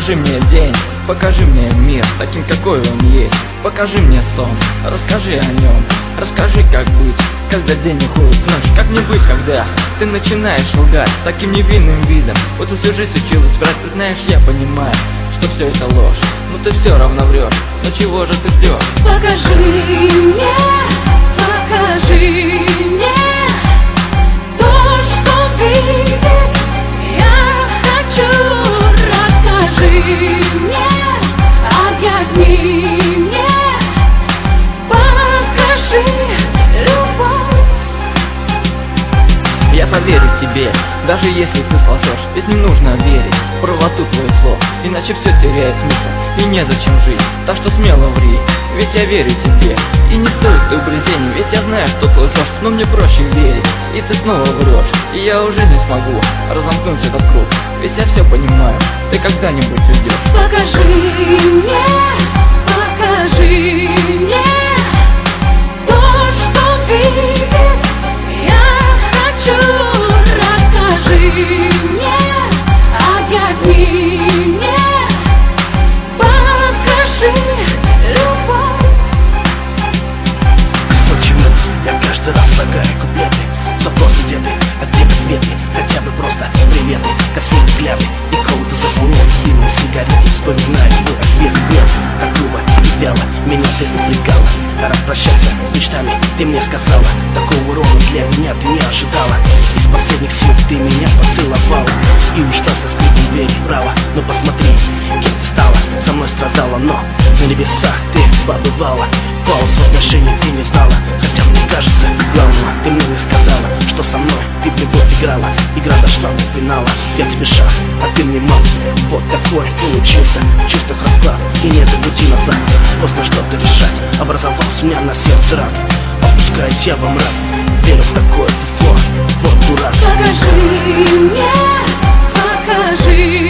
Покажи мне день, покажи мне мир таким, какой он есть. Покажи мне сон, расскажи о нем. Расскажи, как быть, когда день уходит в ночь. Как не быть, когда ты начинаешь лгать таким невинным видом. Вот всю жизнь училась врать, ты знаешь, я понимаю, что все это ложь, но ты все равно врешь. Но чего же ты ждешь? Покажи мне то, что видит я хочу. Расскажи мне, объясни мне, покажи любовь. Я поверю тебе, даже если ты лжешь. Ведь не нужно верить в правоту твоих слов, иначе все теряет смысл и незачем жить. Так что смело ври, ведь я верю тебе. И не стоит ты угрызений, ведь я знаю, что ты лжешь. Но мне проще верить, и ты снова врешь. И я уже не смогу разомкнуть этот круг, ведь я все понимаю, ты когда-нибудь уйдешь. Покажи мне то, что видит я хочу. Расскажи мне, объясни мне, покажи любовь. Почему я каждый раз слагаю куплеты с вопросом, где ты, а где ответы? Хотя бы просто приветы, косые взгляды и кого-то заполняют спину сигареты. Вспоминаю твой ответ, нет, такого и вяло меня ты упрекала. А распрощаться с мечтами ты мне сказала, такого урона для меня ты не ожидала. Из последних сил ты меня поцеловала и ушла со скрипом двери вправо. Но посмотри, кем ты стала, со мной страдала, но на небесах ты побывала. Паузу отношений ты не знала, хотя мне кажется, главного ты мне не сказала, что со мной ты в любовь играла. Игра дошла до финала, я тебе шаг, а ты мне мал. Вот такой получился, чувствах расклад и нет пути назад. Поздно что-то решать, образовался у меня на сердце рак. Опускаюсь я во мрак, верю в такое флор, вот дурак. Покажи мне, покажи